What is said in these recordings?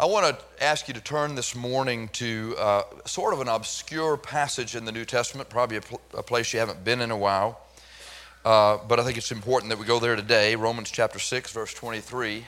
I want to ask you to turn this morning to sort of an obscure passage in the New Testament, probably a place you haven't been in a while. But I think it's important that we go there today. Romans chapter 6, verse 23.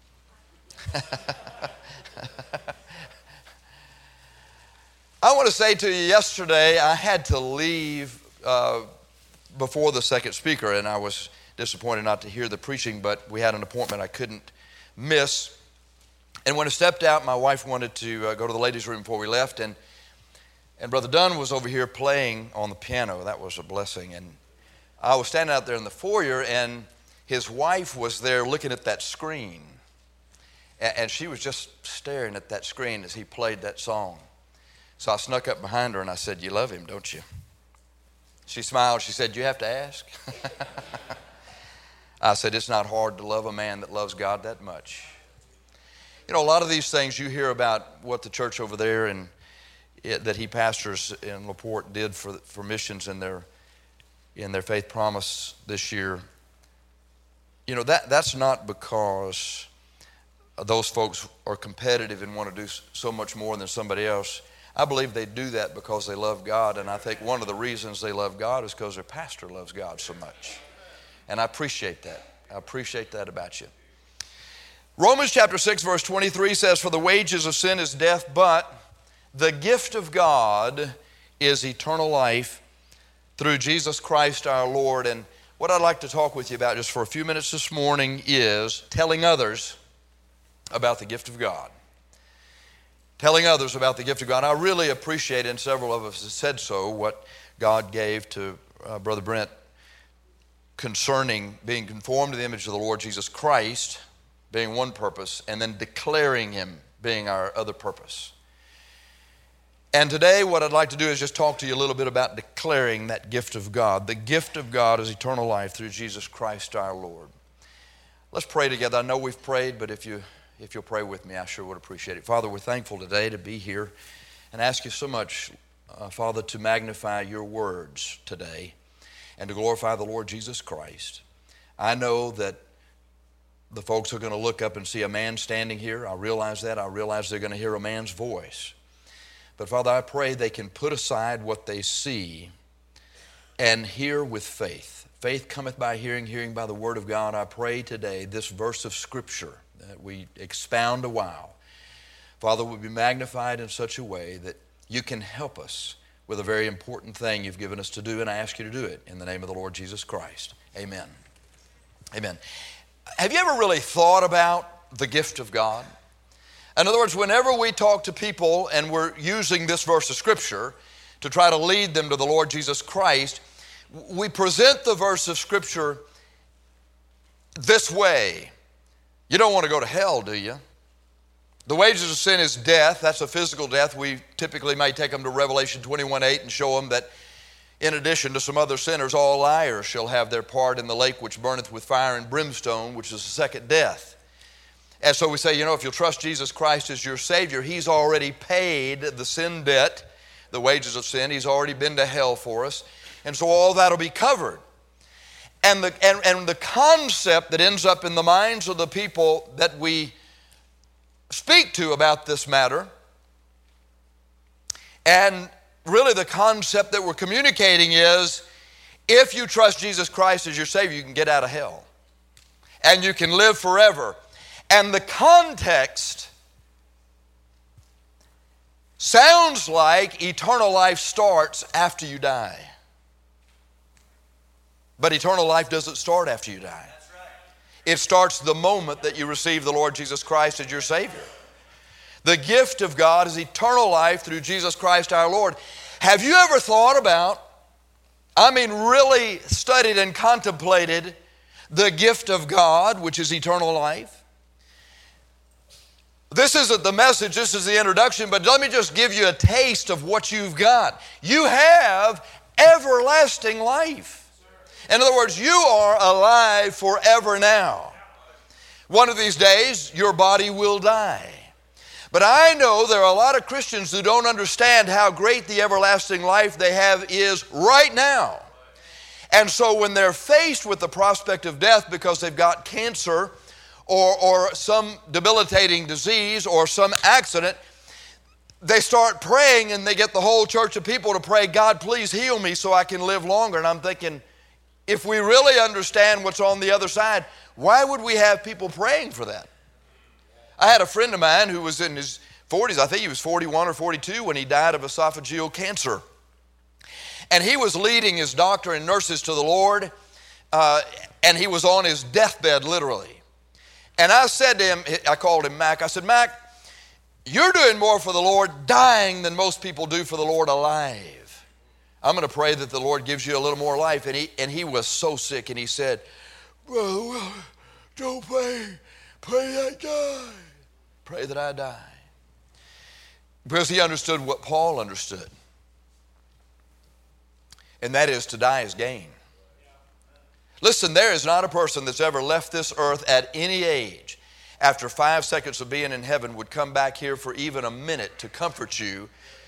I want to say to you, yesterday I had to leave before the second speaker, and I was disappointed not to hear the preaching, but we had an appointment I couldn't miss. And when I stepped out, my wife wanted to go to the ladies' room before we left, and Brother Dunn was over here playing on the piano. That was a blessing. And I was standing out there in the foyer, and his wife was there looking at that screen. And she was just staring at that screen as he played that song. So I snuck up behind her and I said, "You love him, don't you?" She smiled. She said, "You have to ask." I said, "It's not hard to love a man that loves God that much." You know, a lot of these things you hear about what the church over there and that he pastors in LaPorte did for missions in their Faith Promise this year. You know, that's not because those folks are competitive and want to do so much more than somebody else. I believe they do that because they love God, and I think one of the reasons they love God is because their pastor loves God so much. And I appreciate that. I appreciate that about you. Romans chapter 6, verse 23 says, "For the wages of sin is death, but the gift of God is eternal life through Jesus Christ our Lord." And what I'd like to talk with you about just for a few minutes this morning is telling others about the gift of God. Telling others about the gift of God. I really appreciate, and several of us have said so, what God gave to Brother Brent concerning being conformed to the image of the Lord Jesus Christ being one purpose, and then declaring Him being our other purpose. And today what I'd like to do is just talk to you a little bit about declaring that gift of God. The gift of God is eternal life through Jesus Christ our Lord. Let's pray together. I know we've prayed, but if you'll pray with me, I sure would appreciate it. Father, we're thankful today to be here and ask you so much, Father, to magnify your words today and to glorify the Lord Jesus Christ. I know that the folks are going to look up and see a man standing here. I realize that. I realize they're going to hear a man's voice. But Father, I pray they can put aside what they see and hear with faith. Faith cometh by hearing, hearing by the word of God. I pray today this verse of Scripture that we expound a while, Father, will be magnified in such a way that you can help us with a very important thing you've given us to do, and I ask you to do it in the name of the Lord Jesus Christ. Amen. Amen. Have you ever really thought about the gift of God? In other words, whenever we talk to people and we're using this verse of Scripture to try to lead them to the Lord Jesus Christ, we present the verse of Scripture this way. You don't want to go to hell, do you? The wages of sin is death. That's a physical death. We typically may take them to Revelation 21:8 and show them that in addition to some other sinners, all liars shall have their part in the lake which burneth with fire and brimstone, which is the second death. And so we say, you know, if you'll trust Jesus Christ as your Savior, He's already paid the sin debt, the wages of sin. He's already been to hell for us. And so all that will be covered. And the concept that ends up in the minds of the people that we speak to about this matter, and really the concept that we're communicating is, if you trust Jesus Christ as your Savior, you can get out of hell. And you can live forever. And the context sounds like eternal life starts after you die. But eternal life doesn't start after you die. It starts the moment that you receive the Lord Jesus Christ as your Savior. The gift of God is eternal life through Jesus Christ our Lord. Have you ever thought about, really studied and contemplated the gift of God, which is eternal life? This isn't the message, this is the introduction, but let me just give you a taste of what you've got. You have everlasting life. In other words, you are alive forever now. One of these days, your body will die. But I know there are a lot of Christians who don't understand how great the everlasting life they have is right now. And so when they're faced with the prospect of death because they've got cancer or some debilitating disease or some accident, they start praying and they get the whole church of people to pray, God, please heal me so I can live longer. And I'm thinking, if we really understand what's on the other side, why would we have people praying for that? I had a friend of mine who was in his 40s. I think he was 41 or 42 when he died of esophageal cancer. And he was leading his doctor and nurses to the Lord, and he was on his deathbed, literally. And I said to him, I called him Mac, I said, Mac, you're doing more for the Lord dying than most people do for the Lord alive. I'm going to pray that the Lord gives you a little more life. And he was so sick, and he said, Brother, don't pray. Pray I die. Pray that I die. Because he understood what Paul understood. And that is to die is gain. Listen, there is not a person that's ever left this earth at any age after 5 seconds of being in heaven would come back here for even a minute to comfort you.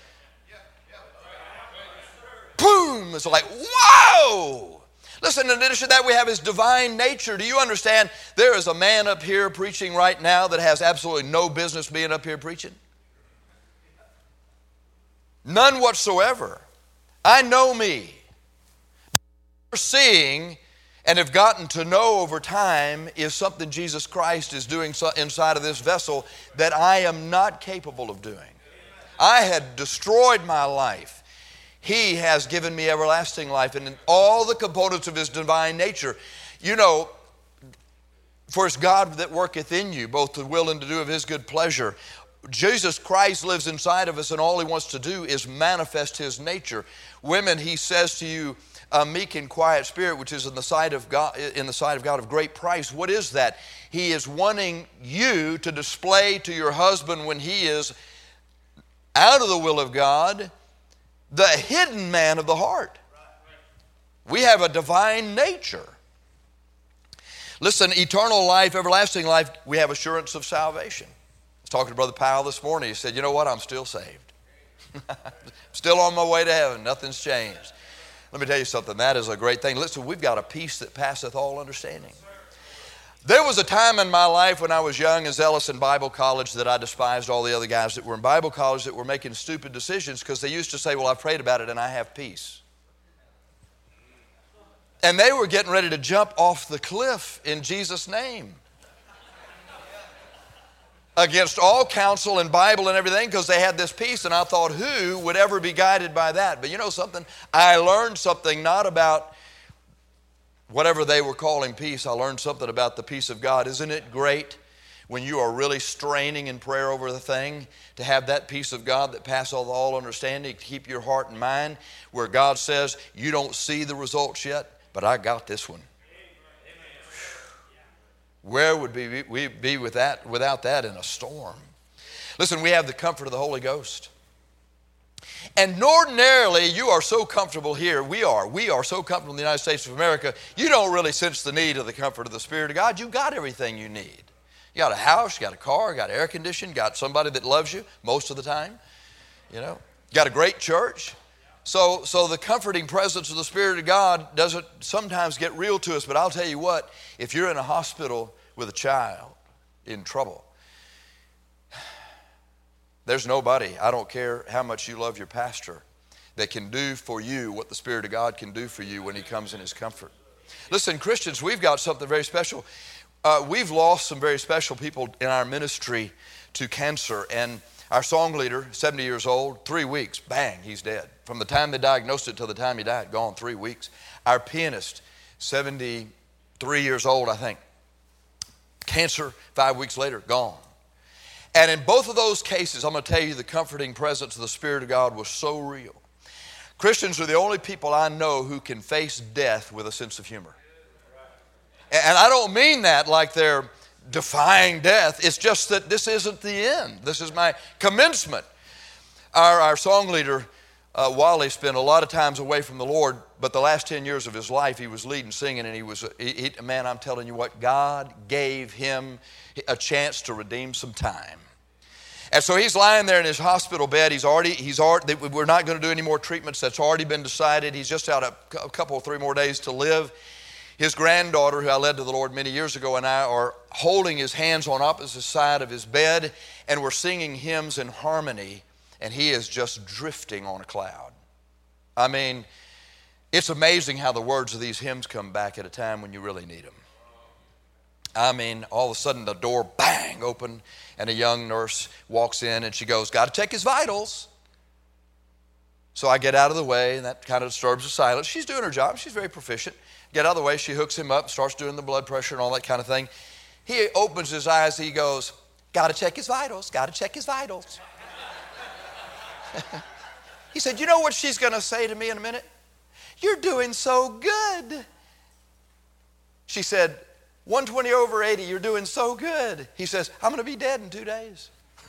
Boom! It's like, whoa! Listen, in addition to that, we have his divine nature. Do you understand? There is a man up here preaching right now that has absolutely no business being up here preaching. None whatsoever. I know me. Seeing and have gotten to know over time is something Jesus Christ is doing inside of this vessel that I am not capable of doing. I had destroyed my life. He has given me everlasting life, and in all the components of his divine nature. You know, for it's God that worketh in you, both to will and to do of his good pleasure. Jesus Christ lives inside of us, and all he wants to do is manifest his nature. Women, he says to you, a meek and quiet spirit, which is in the sight of God of great price. What is that? He is wanting you to display to your husband when he is out of the will of God, the hidden man of the heart. We have a divine nature. Listen, eternal life, everlasting life, we have assurance of salvation. I was talking to Brother Powell this morning. He said, you know what? I'm still saved. Still on my way to heaven. Nothing's changed. Let me tell you something. That is a great thing. Listen, we've got a peace that passeth all understanding. There was a time in my life when I was young and zealous in Bible college that I despised all the other guys that were in Bible college that were making stupid decisions because they used to say, well, I've prayed about it and I have peace. And they were getting ready to jump off the cliff in Jesus' name. Against all counsel and Bible and everything because they had this peace, and I thought, who would ever be guided by that? But you know something? I learned something not about whatever they were calling peace. I learned something about the peace of God. Isn't it great when you are really straining in prayer over the thing to have that peace of God that passes all understanding, to keep your heart and mind where God says, you don't see the results yet, but I got this one. Where would we be without that in a storm? Listen, we have the comfort of the Holy Ghost. And ordinarily, you are so comfortable here. We are so comfortable in the United States of America, you don't really sense the need of the comfort of the Spirit of God. You've got everything you need. You got a house, you got a car, you got air conditioning, got somebody that loves you most of the time. You know, you got a great church. So the comforting presence of the Spirit of God doesn't sometimes get real to us, but I'll tell you what, if you're in a hospital with a child in trouble, there's nobody, I don't care how much you love your pastor, that can do for you what the Spirit of God can do for you when he comes in his comfort. Listen, Christians, we've got something very special. We've lost some very special people in our ministry to cancer, and our song leader, 70 years old, 3 weeks, bang, he's dead. From the time they diagnosed it till the time he died, gone 3 weeks. Our pianist, 73 years old, I think, cancer, 5 weeks later, gone. And in both of those cases, I'm going to tell you the comforting presence of the Spirit of God was so real. Christians are the only people I know who can face death with a sense of humor. And I don't mean that like they're defying death. It's just that this isn't the end. This is my commencement. Our song leader, Wally, spent a lot of times away from the Lord, but the last 10 years of his life he was leading, singing, and man, I'm telling you what, God gave him a chance to redeem some time. And so he's lying there in his hospital bed. We're not going to do any more treatments. That's already been decided. He's just out a couple, 3 more days to live. His granddaughter, who I led to the Lord many years ago, and I are holding his hands on opposite side of his bed, and we're singing hymns in harmony, and he is just drifting on a cloud. I mean, it's amazing how the words of these hymns come back at a time when you really need them. I mean, all of a sudden the door, bang, open, and a young nurse walks in and she goes, got to check his vitals. So I get out of the way, and that kind of disturbs the silence. She's doing her job. She's very proficient. Get out of the way. She hooks him up, starts doing the blood pressure and all that kind of thing. He opens his eyes. He goes, got to check his vitals. Got to check his vitals. He said, you know what she's going to say to me in a minute? You're doing so good. She said, 120 over 80, you're doing so good. He says, I'm going to be dead in 2 days.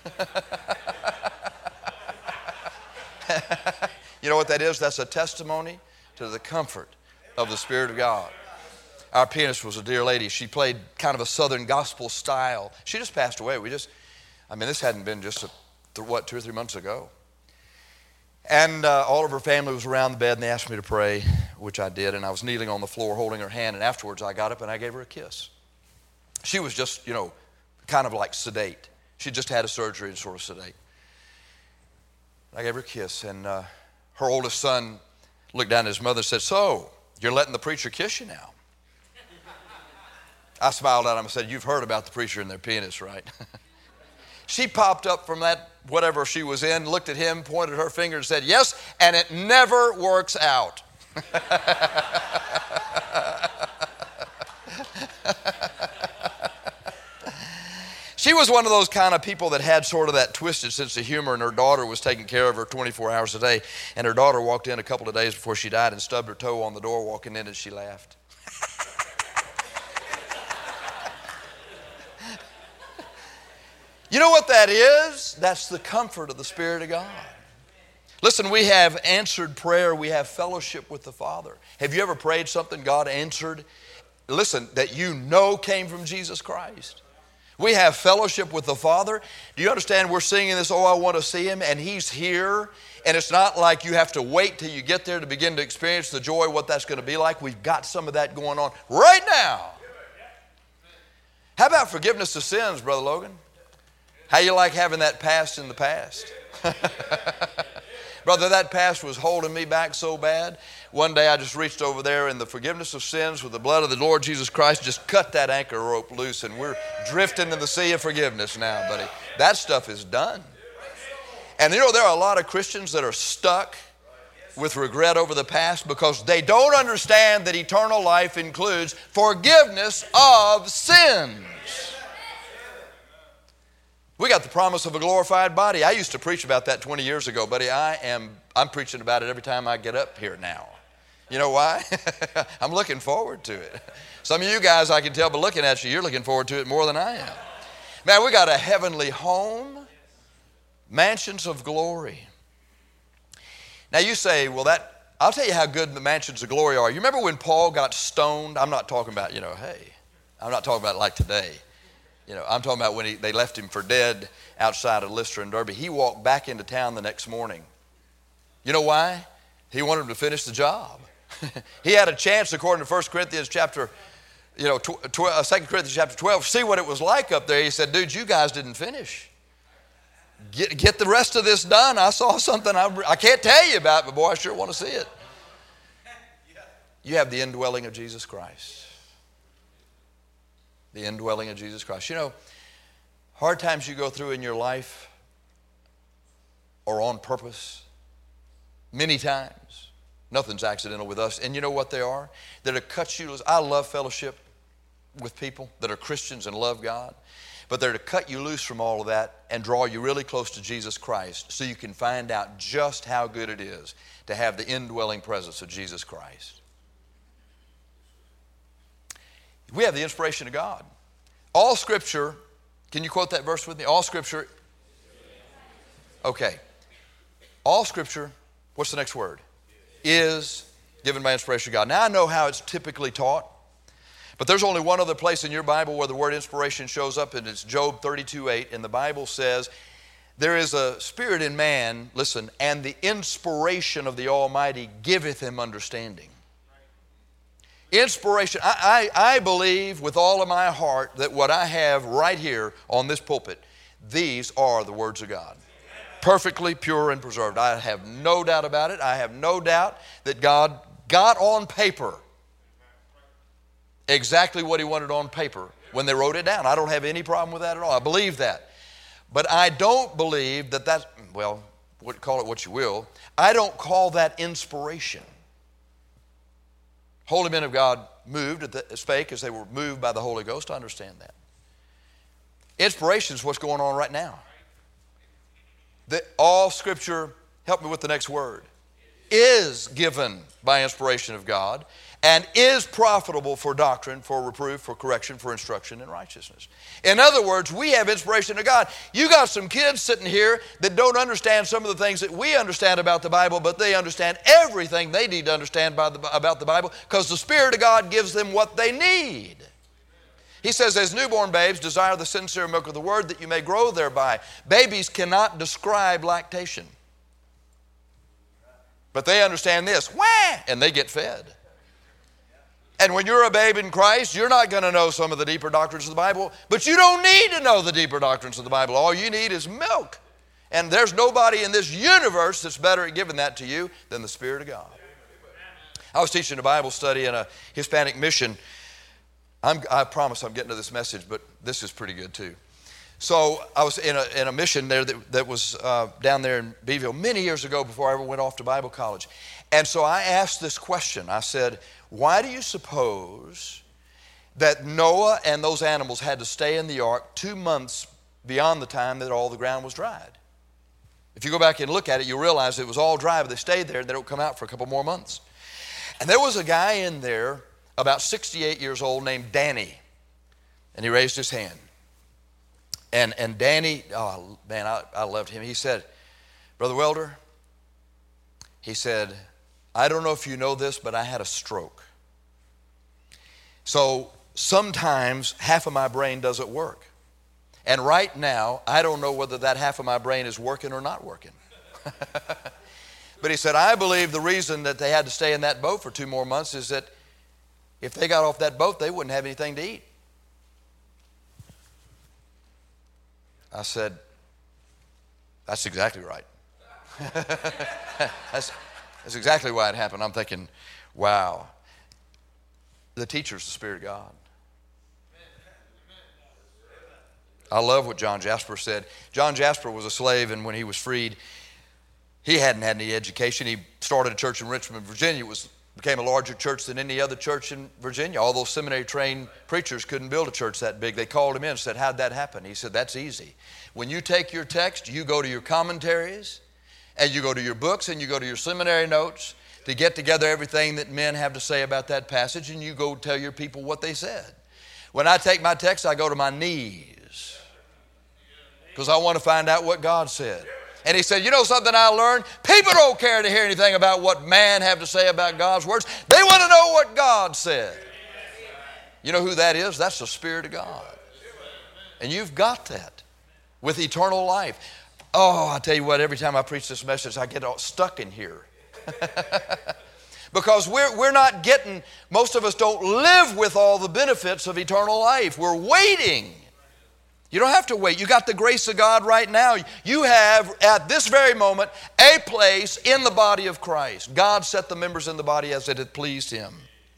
You know what that is? That's a testimony to the comfort of the Spirit of God. Our pianist was a dear lady. She played kind of a Southern gospel style. She just passed away. This hadn't been just 2 or 3 months ago. And all of her family was around the bed, and they asked me to pray, which I did. And I was kneeling on the floor holding her hand, and afterwards I got up and I gave her a kiss. She was just, kind of like sedate. She just had a surgery and sort of sedate. I gave her a kiss, and her oldest son looked down at his mother and said, so, you're letting the preacher kiss you now? I smiled at him and said, you've heard about the preacher and their pianist, right? She popped up from that whatever she was in, looked at him, pointed her finger and said, yes, and it never works out. She was one of those kind of people that had sort of that twisted sense of humor, and her daughter was taking care of her 24 hours a day, and her daughter walked in a couple of days before she died and stubbed her toe on the door walking in, and she laughed. You know what that is? That's the comfort of the Spirit of God. Listen, we have answered prayer. We have fellowship with the Father. Have you ever prayed something God answered? Listen, that you know came from Jesus Christ. We have fellowship with the Father. Do you understand? We're singing this, oh, I want to see Him, and He's here. And it's not like you have to wait till you get there to begin to experience the joy, what that's going to be like. We've got some of that going on right now. How about forgiveness of sins, Brother Logan? How you like having that past in the past? Brother, that past was holding me back so bad. One day I just reached over there in the forgiveness of sins with the blood of the Lord Jesus Christ, just cut that anchor rope loose, and we're drifting in the sea of forgiveness now, buddy. That stuff is done. And there are a lot of Christians that are stuck with regret over the past because they don't understand that eternal life includes forgiveness of sins. We got the promise of a glorified body. I used to preach about that 20 years ago, buddy. I'm preaching about it every time I get up here now. You know why? I'm looking forward to it. Some of you guys, I can tell by looking at you, you're looking forward to it more than I am. Man, we got a heavenly home, mansions of glory. Now you say, well, I'll tell you how good the mansions of glory are. You remember when Paul got stoned? I'm not talking about, I'm not talking about like today. I'm talking about when they left him for dead outside of Lystra and Derbe. He walked back into town the next morning. You know why? He wanted him to finish the job. He had a chance, according to 2 Corinthians chapter 12, see what it was like up there. He said, dude, you guys didn't finish. Get the rest of this done. I saw something I can't tell you about, but boy, I sure want to see it. You have the indwelling of Jesus Christ. The indwelling of Jesus Christ. Hard times you go through in your life are on purpose. Many times. Nothing's accidental with us. And you know what they are? That it cuts you loose. I love fellowship with people that are Christians and love God. But they're to cut you loose from all of that and draw you really close to Jesus Christ so you can find out just how good it is to have the indwelling presence of Jesus Christ. We have the inspiration of God. All Scripture, can you quote that verse with me? All Scripture, okay. All Scripture, what's the next word? Is given by inspiration of God. Now I know how it's typically taught, but there's only one other place in your Bible where the word inspiration shows up, and it's Job 32:8, and the Bible says, there is a spirit in man, listen, and the inspiration of the Almighty giveth him understanding. Inspiration. I believe with all of my heart that what I have right here on this pulpit, these are the words of God. Perfectly pure and preserved. I have no doubt about it. I have no doubt that God got on paper exactly what he wanted on paper when they wrote it down. I don't have any problem with that at all. I believe that. But I don't believe that that's, well, call it what you will. I don't call that inspiration. Holy men of God spake as they were moved by the Holy Ghost. I understand that. Inspiration is what's going on right now. All Scripture, help me with the next word, is given by inspiration of God and is profitable for doctrine, for reproof, for correction, for instruction in righteousness. In other words, we have inspiration of God. You got some kids sitting here that don't understand some of the things that we understand about the Bible, but they understand everything they need to understand about the Bible because the Spirit of God gives them what they need. He says, as newborn babes, desire the sincere milk of the word that you may grow thereby. Babies cannot describe lactation. But they understand this, wah, and they get fed. And when you're a babe in Christ, you're not going to know some of the deeper doctrines of the Bible, but you don't need to know the deeper doctrines of the Bible. All you need is milk. And there's nobody in this universe that's better at giving that to you than the Spirit of God. I was teaching a Bible study in a Hispanic mission. I promise I'm getting to this message, but this is pretty good too. So I was in a mission there that was down there in Beeville many years ago before I ever went off to Bible college. And so I asked this question. I said, why do you suppose that Noah and those animals had to stay in the ark 2 months beyond the time that all the ground was dried? If you go back and look at it, you'll realize it was all dry, but they stayed there and they don't come out for a couple more months. And there was a guy in there about 68 years old named Danny. And he raised his hand. And Danny, oh man, I loved him. He said, Brother Welder, he said, I don't know if you know this, but I had a stroke. So sometimes half of my brain doesn't work. And right now, I don't know whether that half of my brain is working or not working. But he said, I believe the reason that they had to stay in that boat for 2 more months is that if they got off that boat, they wouldn't have anything to eat. I said, that's exactly right. That's exactly why it happened. I'm thinking, wow. The teacher's the Spirit of God. I love what John Jasper said. John Jasper was a slave, and when he was freed, he hadn't had any education. He started a church in Richmond, Virginia. It became a larger church than any other church in Virginia. All those seminary-trained preachers couldn't build a church that big. They called him in and said, how'd that happen? He said, that's easy. When you take your text, you go to your commentaries, and you go to your books, and you go to your seminary notes to get together everything that men have to say about that passage, and you go tell your people what they said. When I take my text, I go to my knees because I want to find out what God said. And he said, you know something I learned? People don't care to hear anything about what man have to say about God's words. They want to know what God said. You know who that is? That's the Spirit of God. And you've got that with eternal life. Oh, I tell you what, every time I preach this message, I get all stuck in here. Because we're not getting, most of us don't live with all the benefits of eternal life. We're waiting. You don't have to wait. You got the grace of God right now. You have, at this very moment, a place in the body of Christ. God set the members in the body as it had pleased Him.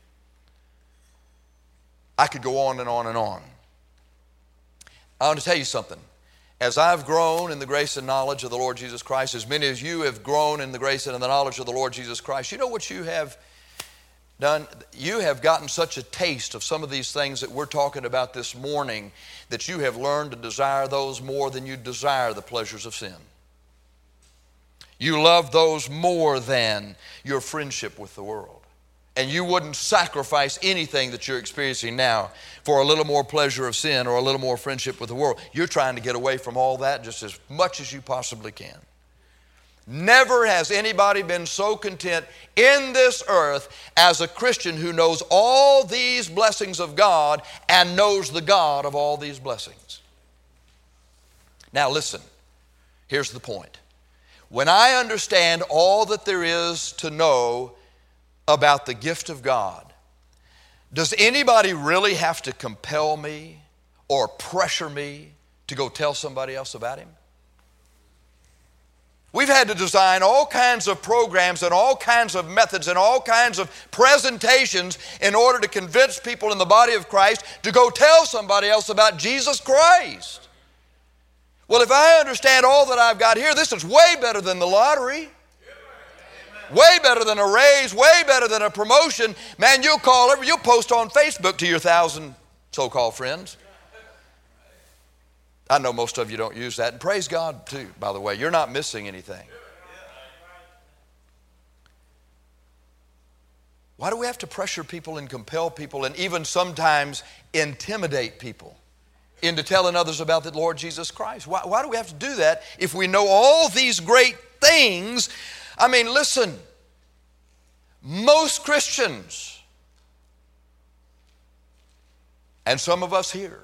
I could go on and on and on. I want to tell you something. As I've grown in the grace and knowledge of the Lord Jesus Christ, as many as you have grown in the grace and in the knowledge of the Lord Jesus Christ, you know what you have done? You have gotten such a taste of some of these things that we're talking about this morning that you have learned to desire those more than you desire the pleasures of sin. You love those more than your friendship with the world. And you wouldn't sacrifice anything that you're experiencing now for a little more pleasure of sin or a little more friendship with the world. You're trying to get away from all that just as much as you possibly can. Never has anybody been so content in this earth as a Christian who knows all these blessings of God and knows the God of all these blessings. Now listen, here's the point. When I understand all that there is to know about the gift of God, Does anybody really have to compel me or pressure me to go tell somebody else about him? We've had to design all kinds of programs and all kinds of methods and all kinds of presentations in order to convince people in the body of Christ to go tell somebody else about Jesus Christ. Well, if I understand all that I've got here, this is way better than the lottery. Way better than a raise, way better than a promotion. Man, you'll post on Facebook to your 1,000 so-called friends. I know most of you don't use that, and praise God too, by the way. You're not missing anything. Why do we have to pressure people and compel people and even sometimes intimidate people into telling others about the Lord Jesus Christ? Why do we have to do that if we know all these great things? I mean, listen, most Christians, and some of us here,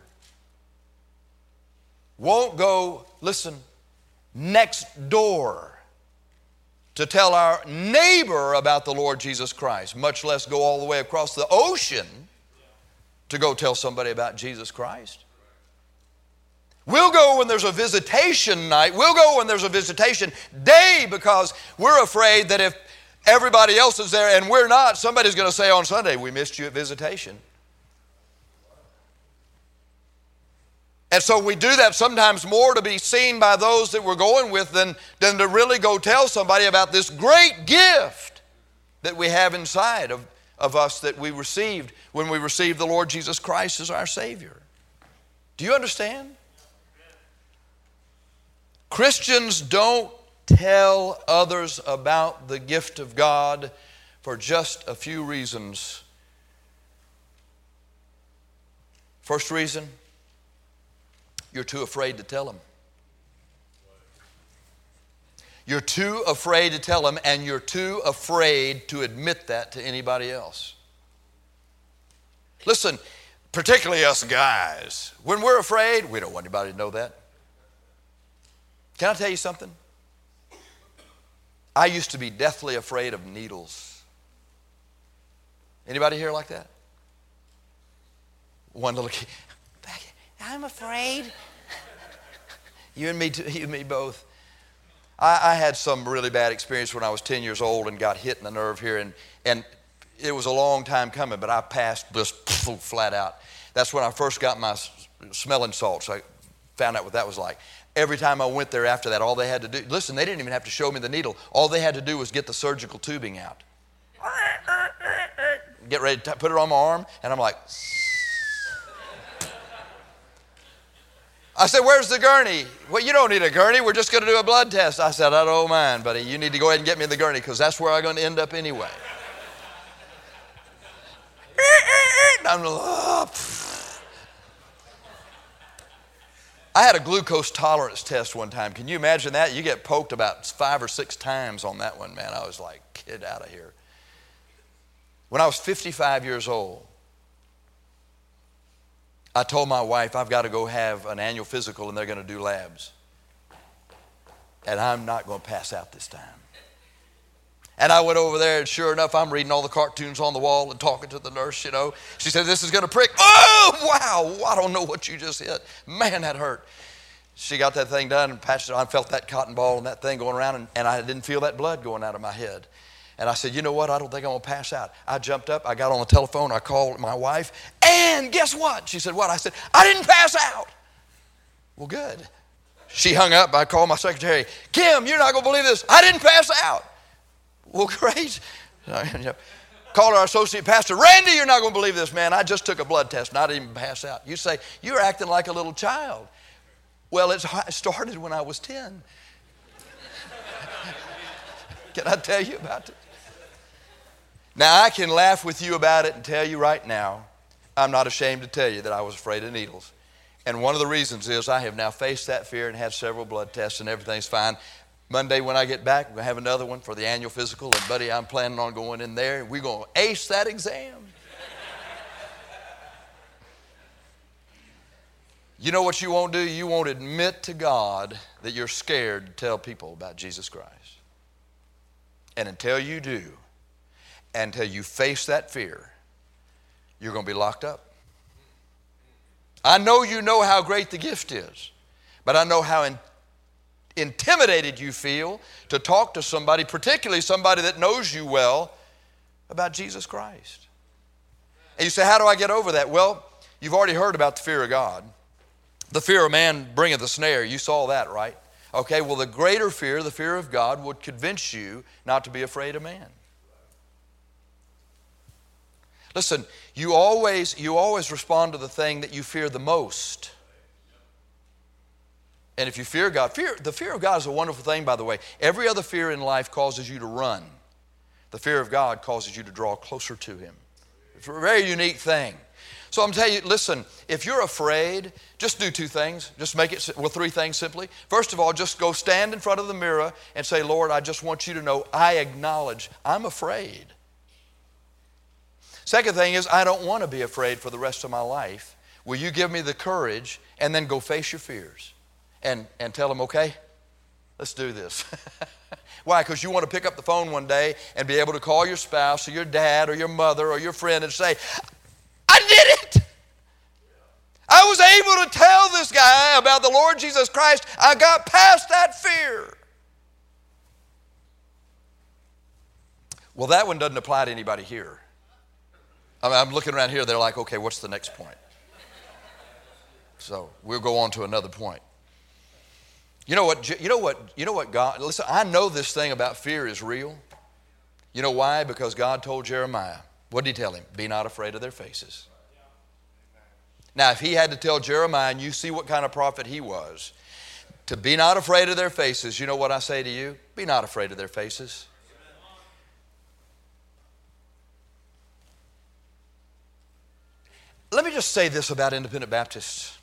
won't go, listen, next door to tell our neighbor about the Lord Jesus Christ, much less go all the way across the ocean to go tell somebody about Jesus Christ. We'll go when there's a visitation night. We'll go when there's a visitation day because we're afraid that if everybody else is there and we're not, somebody's going to say on Sunday, we missed you at visitation. And so we do that sometimes more to be seen by those that we're going with than to really go tell somebody about this great gift that we have inside of us that we received when we received the Lord Jesus Christ as our Savior. Do you understand? Christians don't tell others about the gift of God for just a few reasons. First reason, you're too afraid to tell them. You're too afraid to tell them, and you're too afraid to admit that to anybody else. Listen, particularly us guys, when we're afraid, we don't want anybody to know that. Can I tell you something? I used to be deathly afraid of needles. Anybody here like that? One little kid, I'm afraid. You and me too, you and me both. I had some really bad experience when I was 10 years old and got hit in the nerve here, and it was a long time coming, but I passed just flat out. That's when I first got my smelling salts. I found out what that was like. Every time I went there after that, all they had to do, listen, they didn't even have to show me the needle. All they had to do was get the surgical tubing out. Get ready to put it on my arm, and I'm like, I said, where's the gurney? Well, you don't need a gurney. We're just going to do a blood test. I said, I don't mind, buddy. You need to go ahead and get me the gurney because that's where I'm going to end up anyway. I had a glucose tolerance test one time. Can you imagine that? You get poked about 5 or 6 times on that one, man. I was like, get out of here. When I was 55 years old, I told my wife, I've got to go have an annual physical and they're going to do labs. And I'm not going to pass out this time. And I went over there and sure enough, I'm reading all the cartoons on the wall and talking to the nurse, you know. She said, this is going to prick. Oh, wow, I don't know what you just hit. Man, that hurt. She got that thing done and patched it on. I felt that cotton ball and that thing going around and I didn't feel that blood going out of my head. And I said, you know what? I don't think I'm going to pass out. I jumped up. I got on the telephone. I called my wife. And guess what? She said, what? I said, I didn't pass out. Well, good. She hung up. I called my secretary. Kim, you're not going to believe this. I didn't pass out. Well, great. Called our associate pastor. Randy, you're not going to believe this, man. I just took a blood test and I didn't even pass out. You say, you're acting like a little child. Well, it started when I was 10. Can I tell you about it? Now, I can laugh with you about it and tell you right now, I'm not ashamed to tell you that I was afraid of needles. And one of the reasons is I have now faced that fear and had several blood tests and everything's fine. Monday when I get back, we're going to have another one for the annual physical. And, buddy, I'm planning on going in there. We're going to ace that exam. You know what you won't do? You won't admit to God that you're scared to tell people about Jesus Christ. And until you do, until you face that fear, you're going to be locked up. I know you know how great the gift is, but I know how intimidated you feel to talk to somebody, particularly somebody that knows you well, about Jesus Christ. And you say, how do I get over that? Well, you've already heard about the fear of God. The fear of man bringeth a snare. You saw that, right? Okay, well, the greater fear, the fear of God, would convince you not to be afraid of man. Listen, you always respond to the thing that you fear the most. And if you fear God, the fear of God is a wonderful thing, by the way. Every other fear in life causes you to run. The fear of God causes you to draw closer to Him. It's a very unique thing. So I'm telling you, listen, if you're afraid, just do two things. Just make it, well, three things simply. First of all, just go stand in front of the mirror and say, Lord, I just want you to know I acknowledge I'm afraid. Second thing is, I don't want to be afraid for the rest of my life. Will you give me the courage? And then go face your fears and tell them, okay, let's do this. Why? Because you want to pick up the phone one day and be able to call your spouse or your dad or your mother or your friend and say, I did it. I was able to tell this guy about the Lord Jesus Christ. I got past that fear. Well, that one doesn't apply to anybody here. I'm looking around here, they're like, okay, what's the next point? So we'll go on to another point. You know what God, listen, I know this thing about fear is real. You know why? Because God told Jeremiah, what did He tell him? Be not afraid of their faces. Now, if He had to tell Jeremiah, and you see what kind of prophet he was, to be not afraid of their faces, you know what I say to you? Be not afraid of their faces. Let me just say this about independent Baptists.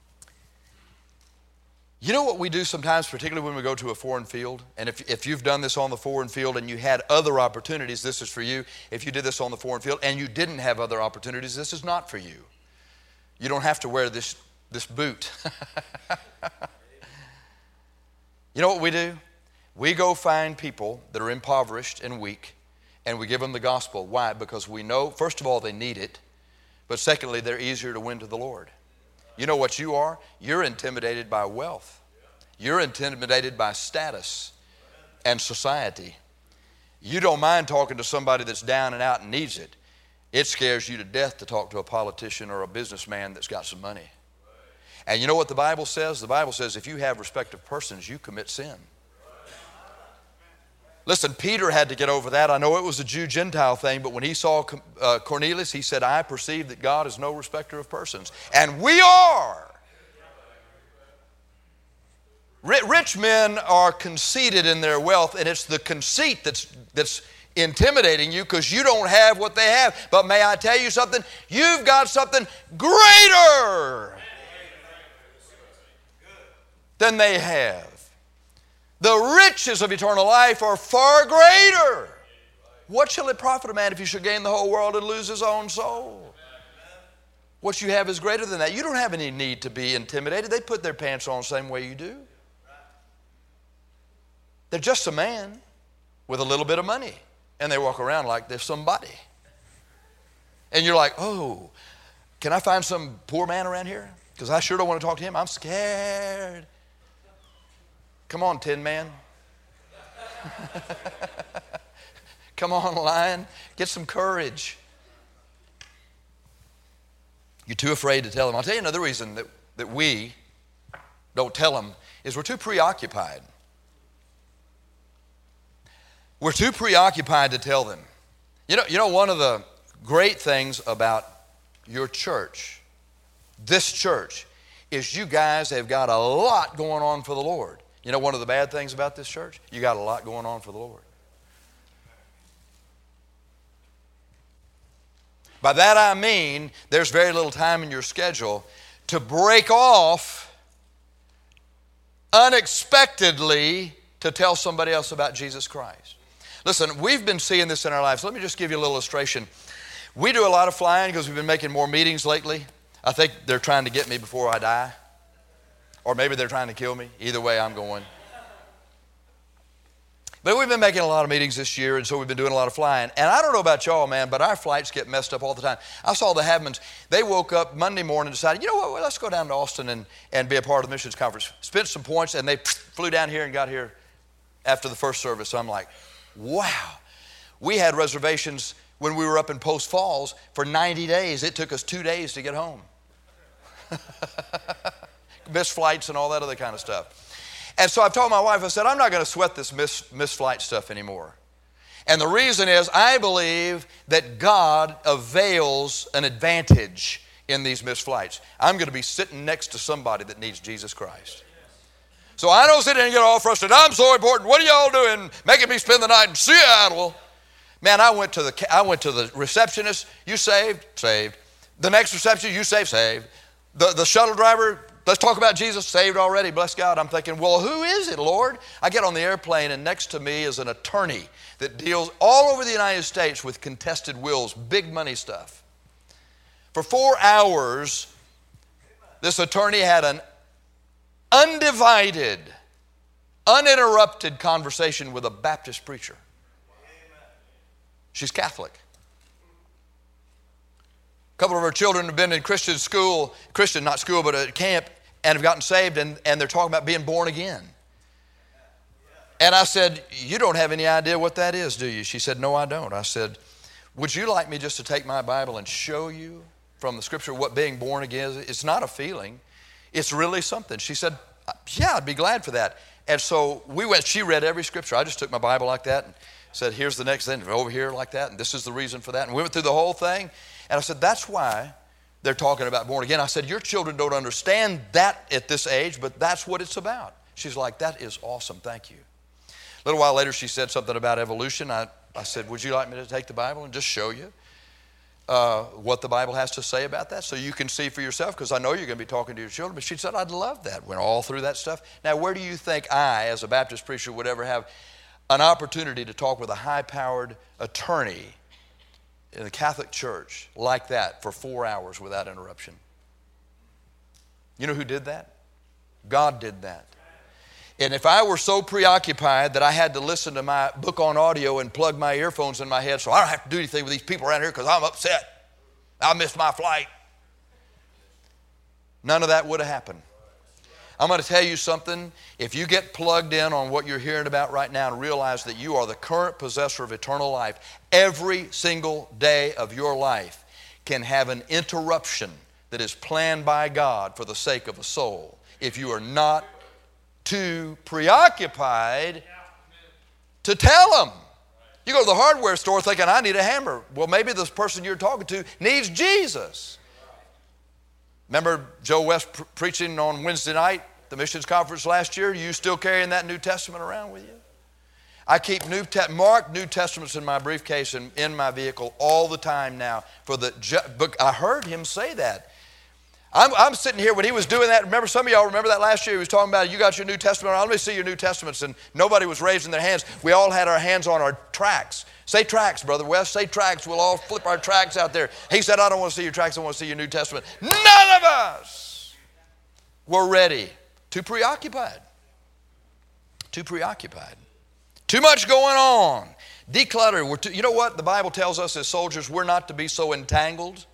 You know what we do sometimes, particularly when we go to a foreign field? And if you've done this on the foreign field and you had other opportunities, this is for you. If you did this on the foreign field and you didn't have other opportunities, this is not for you. You don't have to wear this boot. You know what we do? We go find people that are impoverished and weak, and we give them the gospel. Why? Because we know, first of all, they need it. But secondly, they're easier to win to the Lord. You know what you are? You're intimidated by wealth. You're intimidated by status and society. You don't mind talking to somebody that's down and out and needs it. It scares you to death to talk to a politician or a businessman that's got some money. And you know what the Bible says? The Bible says if you have respect of persons, you commit sin. Listen, Peter had to get over that. I know it was a Jew-Gentile thing, but when he saw Cornelius, he said, I perceive that God is no respecter of persons. And we are. Rich men are conceited in their wealth, and it's the conceit that's intimidating you because you don't have what they have. But may I tell you something? You've got something greater than they have. The riches of eternal life are far greater. What shall it profit a man if he should gain the whole world and lose his own soul? What you have is greater than that. You don't have any need to be intimidated. They put their pants on the same way you do. They're just a man with a little bit of money, and they walk around like they're somebody. And you're like, oh, can I find some poor man around here? Because I sure don't want to talk to him. I'm scared. Come on, Tin Man. Come on, Lion. Get some courage. You're too afraid to tell them. I'll tell you another reason that we don't tell them is we're too preoccupied. We're too preoccupied to tell them. You know, one of the great things about your church, this church, is you guys have got a lot going on for the Lord. You know one of the bad things about this church? You got a lot going on for the Lord. By that I mean there's very little time in your schedule to break off unexpectedly to tell somebody else about Jesus Christ. Listen, we've been seeing this in our lives. Let me just give you a little illustration. We do a lot of flying because we've been making more meetings lately. I think they're trying to get me before I die. Or maybe they're trying to kill me. Either way, I'm going. But we've been making a lot of meetings this year, and so we've been doing a lot of flying. And I don't know about y'all, man, but our flights get messed up all the time. I saw the Havmans. They woke up Monday morning and decided, you know what, well, let's go down to Austin and be a part of the missions conference. Spent some points, and they flew down here and got here after the first service. So I'm like, wow. We had reservations when we were up in Post Falls for 90 days. It took us 2 days to get home. Missed flights and all that other kind of stuff. And so I've told my wife, I said, I'm not going to sweat this missed flight stuff anymore. And the reason is I believe that God avails an advantage in these missed flights. I'm going to be sitting next to somebody that needs Jesus Christ. So I don't sit there and get all frustrated. I'm so important. What are y'all doing? Making me spend the night in Seattle. Man, I went to the receptionist. You saved? Saved. The next receptionist, you saved? Saved. The shuttle driver, let's talk about Jesus, saved already, bless God. I'm thinking, well, who is it, Lord? I get on the airplane, and next to me is an attorney that deals all over the United States with contested wills, big money stuff. For 4 hours, this attorney had an undivided, uninterrupted conversation with a Baptist preacher. She's Catholic. A couple of her children have been in Christian, not school, but at camp, and have gotten saved, and they're talking about being born again. And I said, you don't have any idea what that is, do you? She said, no, I don't. I said, would you like me just to take my Bible and show you from the Scripture what being born again is? It's not a feeling. It's really something. She said, yeah, I'd be glad for that. And so we went, she read every Scripture. I just took my Bible like that and said, here's the next thing, over here like that, and this is the reason for that. And we went through the whole thing. And I said, that's why they're talking about born again. I said, your children don't understand that at this age, but that's what it's about. She's like, that is awesome, thank you. A little while later, she said something about evolution. I said, would you like me to take the Bible and just show you what the Bible has to say about that so you can see for yourself? Because I know you're going to be talking to your children. But she said, I'd love that. Went all through that stuff. Now, where do you think I, as a Baptist preacher, would ever have an opportunity to talk with a high-powered attorney in the Catholic Church like that for 4 hours without interruption? You know who did that? God did that. And if I were so preoccupied that I had to listen to my book on audio and plug my earphones in my head so I don't have to do anything with these people around here because I'm upset, I missed my flight, none of that would have happened. I'm going to tell you something. If you get plugged in on what you're hearing about right now and realize that you are the current possessor of eternal life, every single day of your life can have an interruption that is planned by God for the sake of a soul if you are not too preoccupied to tell them. You go to the hardware store thinking, I need a hammer. Well, maybe this person you're talking to needs Jesus. Remember Joe West preaching on Wednesday night, the missions conference last year? You still carrying that New Testament around with you? I keep marked New Testaments in my briefcase and in my vehicle all the time now. But I heard him say that. I'm sitting here when he was doing that. Remember, some of y'all remember that last year? He was talking about, you got your New Testament. Let me see your New Testaments. And nobody was raising their hands. We all had our hands on our tracts. Say tracts, Brother West. Say tracts. We'll all flip our tracts out there. He said, I don't want to see your tracts. I want to see your New Testament. None of us were ready. Too preoccupied. Too preoccupied. Too much going on. Declutter. You know what the Bible tells us as soldiers? We're not to be so entangled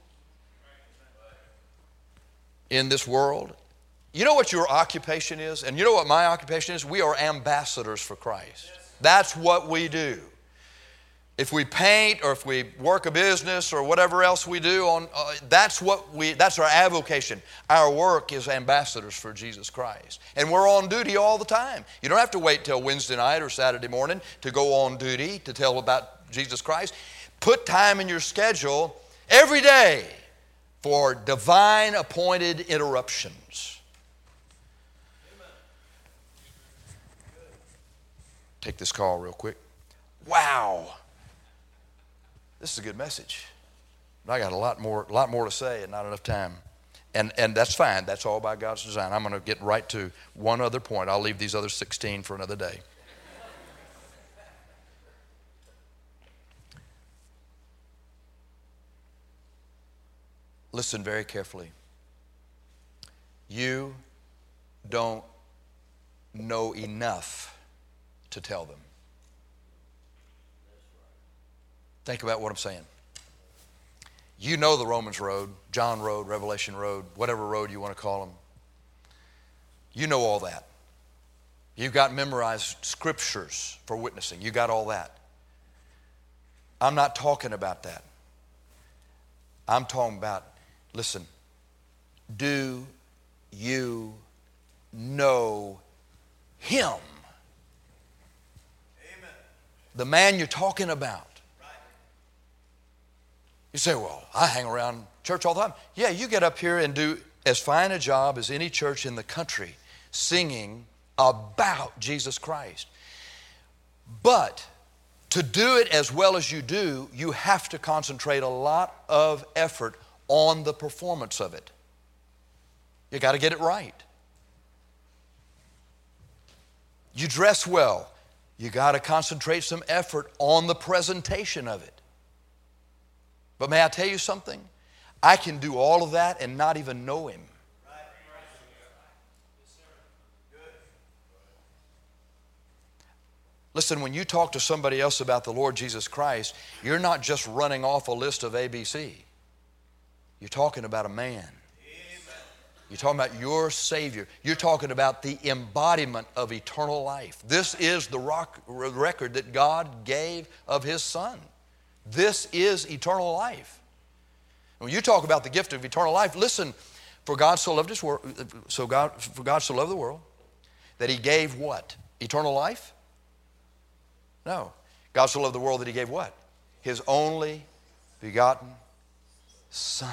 in this world. You know what your occupation is? And you know what my occupation is? We are ambassadors for Christ. That's what we do. If we paint or if we work a business or whatever else we do, that's our avocation. Our work is ambassadors for Jesus Christ. And we're on duty all the time. You don't have to wait till Wednesday night or Saturday morning to go on duty to tell about Jesus Christ. Put time in your schedule every day for divine appointed interruptions. Take this call real quick. Wow. This is a good message. But I got a lot more to say and not enough time. And that's fine. That's all by God's design. I'm going to get right to one other point. I'll leave these other 16 for another day. Listen very carefully. You don't know enough to tell them. Think about what I'm saying. You know the Romans road, John road, Revelation road, whatever road you want to call them. You know all that. You've got memorized scriptures for witnessing. You got all that. I'm not talking about that. I'm talking about, listen, do you know Him? Amen. The man you're talking about. Right. You say, well, I hang around church all the time. Yeah, you get up here and do as fine a job as any church in the country singing about Jesus Christ. But to do it as well as you do, you have to concentrate a lot of effort on the performance of it. You got to get it right. You dress well. You got to concentrate some effort on the presentation of it. But may I tell you something? I can do all of that and not even know Him. Listen, when you talk to somebody else about the Lord Jesus Christ, you're not just running off a list of ABC. You're talking about a man. You're talking about your Savior. You're talking about the embodiment of eternal life. This is the record that God gave of His Son. This is eternal life. When you talk about the gift of eternal life, listen, for God so loved His world, for God so loved the world that He gave what? Eternal life? No. God so loved the world that He gave what? His only begotten Son.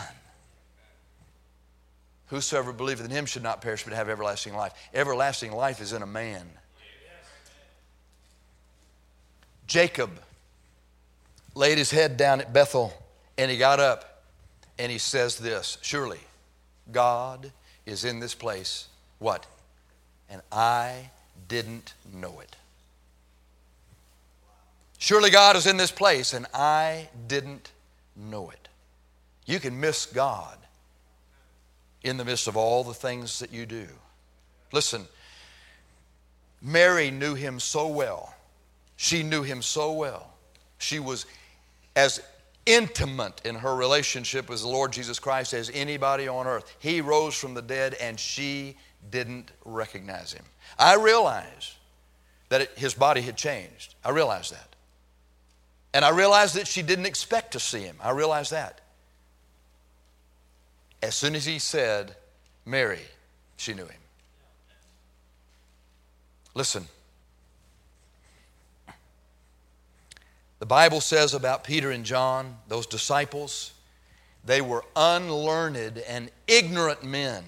Whosoever believeth in Him should not perish but have everlasting life. Everlasting life is in a man. Jacob laid his head down at Bethel and he got up and he says this, surely God is in this place. What? And I didn't know it. Surely God is in this place and I didn't know it. You can miss God in the midst of all the things that you do. Listen, Mary knew Him so well. She knew Him so well. She was as intimate in her relationship with the Lord Jesus Christ as anybody on earth. He rose from the dead and she didn't recognize Him. I realize that His body had changed. I realize that. And I realized that she didn't expect to see Him. I realized that. As soon as He said, Mary, she knew Him. Listen. The Bible says about Peter and John, those disciples, they were unlearned and ignorant men.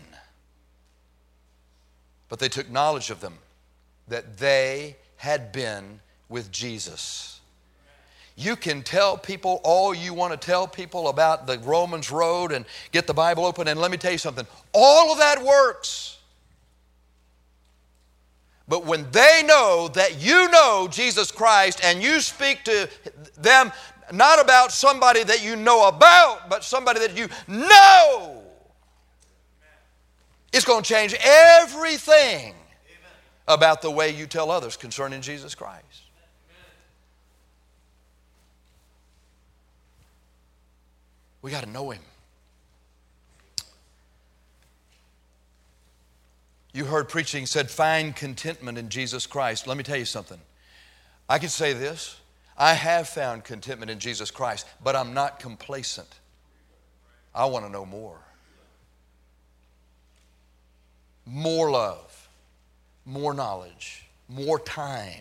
But they took knowledge of them, that they had been with Jesus. You can tell people all you want to tell people about the Romans road and get the Bible open, and let me tell you something. All of that works. But when they know that you know Jesus Christ and you speak to them not about somebody that you know about, but somebody that you know, it's going to change everything about the way you tell others concerning Jesus Christ. We got to know Him. You heard preaching said, find contentment in Jesus Christ. Let me tell you something. I can say this. I have found contentment in Jesus Christ, but I'm not complacent. I want to know more. More love, more knowledge, more time.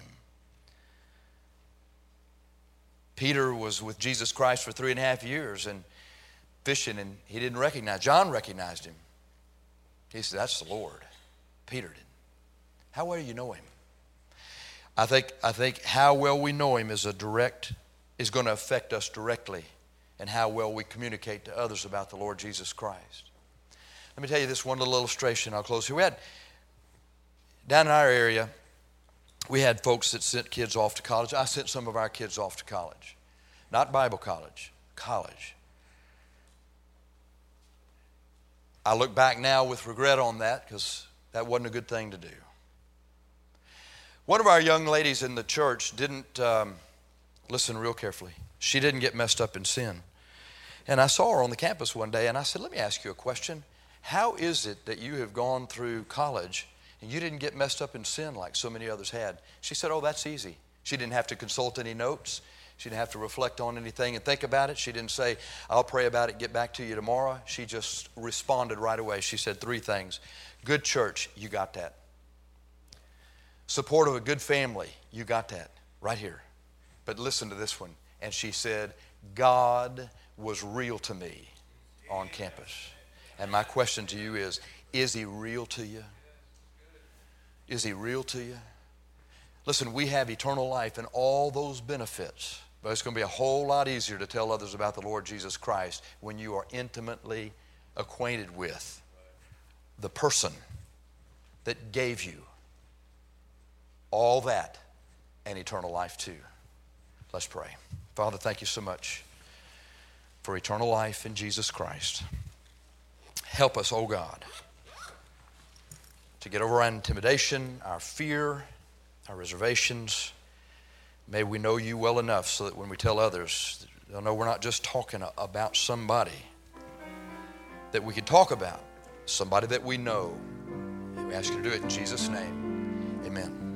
Peter was with Jesus Christ for 3.5 years and fishing, and he didn't recognize. John recognized Him. He said, that's the Lord. Peter did. How well do you know Him? I think how well we know Him is going to affect us directly in how well we communicate to others about the Lord Jesus Christ. Let me tell you this one little illustration. I'll close here. We had, down in our area, we had folks that sent kids off to college. I sent some of our kids off to college. Not Bible college, college. I look back now with regret on that because that wasn't a good thing to do. One of our young ladies in the church didn't, listen real carefully. She didn't get messed up in sin. And I saw her on the campus one day, and I said, let me ask you a question. How is it that you have gone through college and you didn't get messed up in sin like so many others had? She said, oh, that's easy. She didn't have to consult any notes. She didn't have to reflect on anything and think about it. She didn't say, I'll pray about it, get back to you tomorrow. She just responded right away. She said 3 things. Good church, you got that. Support of a good family, you got that right here. But listen to this one. And she said, God was real to me on campus. And my question to you is he real to you? Is he real to you? Listen, we have eternal life and all those benefits, but it's going to be a whole lot easier to tell others about the Lord Jesus Christ when you are intimately acquainted with the person that gave you all that and eternal life too. Let's pray. Father, thank you so much for eternal life in Jesus Christ. Help us, oh God, to get over our intimidation, our fear, our reservations. May we know you well enough so that when we tell others, they'll know we're not just talking about somebody that we can talk about, somebody that we know. And we ask you to do it in Jesus' name. Amen.